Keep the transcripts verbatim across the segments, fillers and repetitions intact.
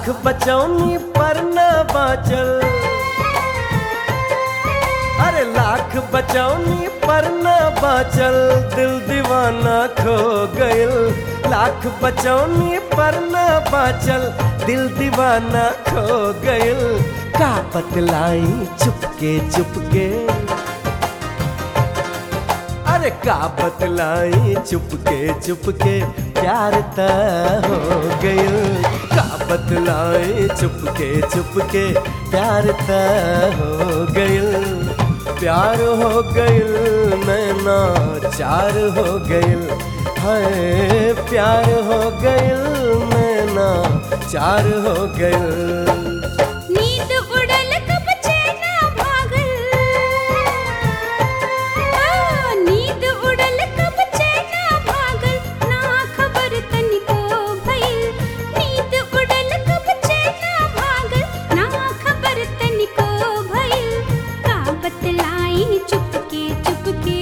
लाख बचौनी पर न बाचल, अरे लाख बचौनी पर न बाचल, दिल दीवाना खो गइल। लाख बचौनी पर न बाचल, दिल दीवाना खो गइल। का बतलाई चुपके चुपके, अरे का बतलाई चुपके चुपके, प्यार त हो गइल। का बतलाई चुपके चुपके, प्यार त हो गइल। प्यार हो गइल नैना चार हो गइल, हाय प्यार हो गइल नैना चार हो गइल। नींद उड़ल कब चैन भागल, आ, नींद उड़ल कब चैन भागल, ना खबर तनिको भइल। नींद उड़ल कब चैन भागल, ना खबर तनिको भइल। का बतलाई चुपके चुपके,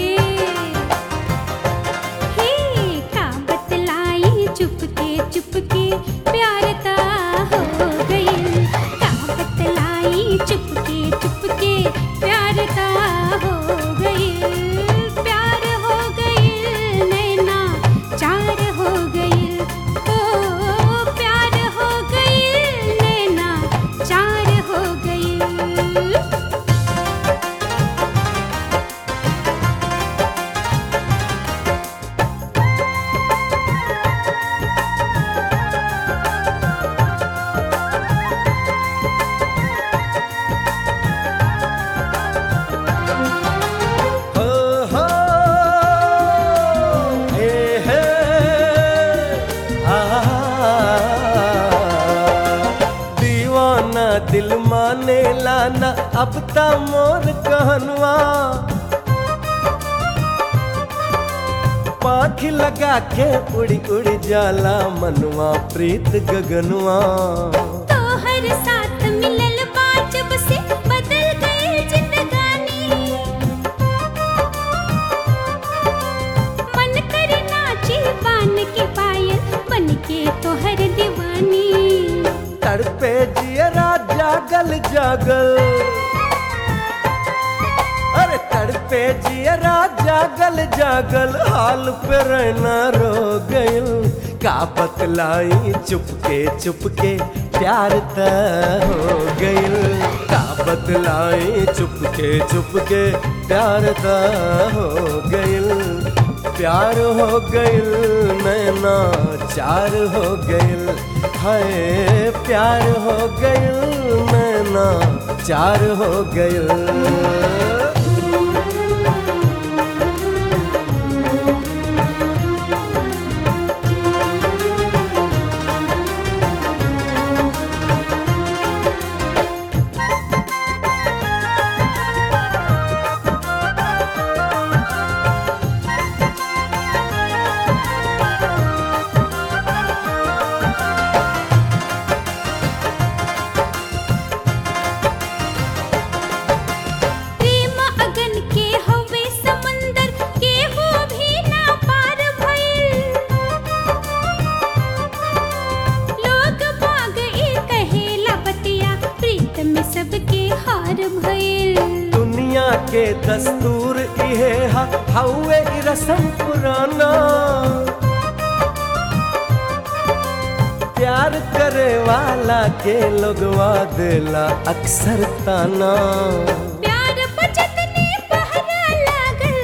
हे का बतलाई चुपके चुपके, प्यार ता हो गइल। का बतलाई चुपके चुपके, प्यार ता हो गइल। प्यार हो गइल नैना चार हो गइल, ओ प्यार हो गइल नैना चार हो गइल। हो हो हे हे आ, दीवाना दिल माने लाना अब ता मोर कहनवा। पाख लगा के उड़ी उड़ी जाला मनवा प्रीत गगनवा। तोहर साथ मिलल बा जब से बदल गई जिंदगानी। मन करे नाचे बान के पायल, बन के तोहर दीवानी। तड़पे जियरा जागल जागल, अरे तड़पे जियरा जागल जागल, हाल पे रहना रो गइल। का बतलाई चुपके चुपके, प्यार त हो गइल। का बतलाई चुपके चुपके, प्यार त हो गइल। प्यार हो गइल नैना चार हो गइल, हाय प्यार हो गइल नैना चार हो गइल। प्रेम अगन के हवे समंदर, केहू भी ना पार भइल। लोग बाग ए कहेला बतिया, प्रीत में सबके हार भइल। दुनिया के दस्तूर इहे हा हउए इ रस्म पुराना। प्यार करे वाला के लोगवा देला अक्सर ताना। प्यार बचत ने पहरा लागल,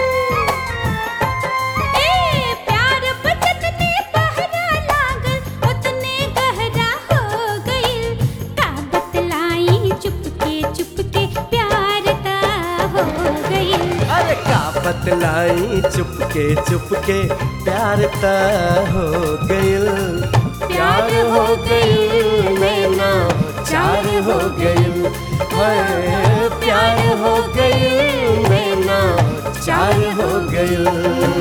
ए प्यार बचत ने पहरा लागल, उतने गहरा हो गइल। का बतलाई चुपके चुपके, प्यार ता हो गइल। अरे का बतलाई चुपके चुपके, प्यार त हो गइल। प्यार हो गइल नैना चार हो गइल, हाय प्यार हो गइल नैना चार हो गइल।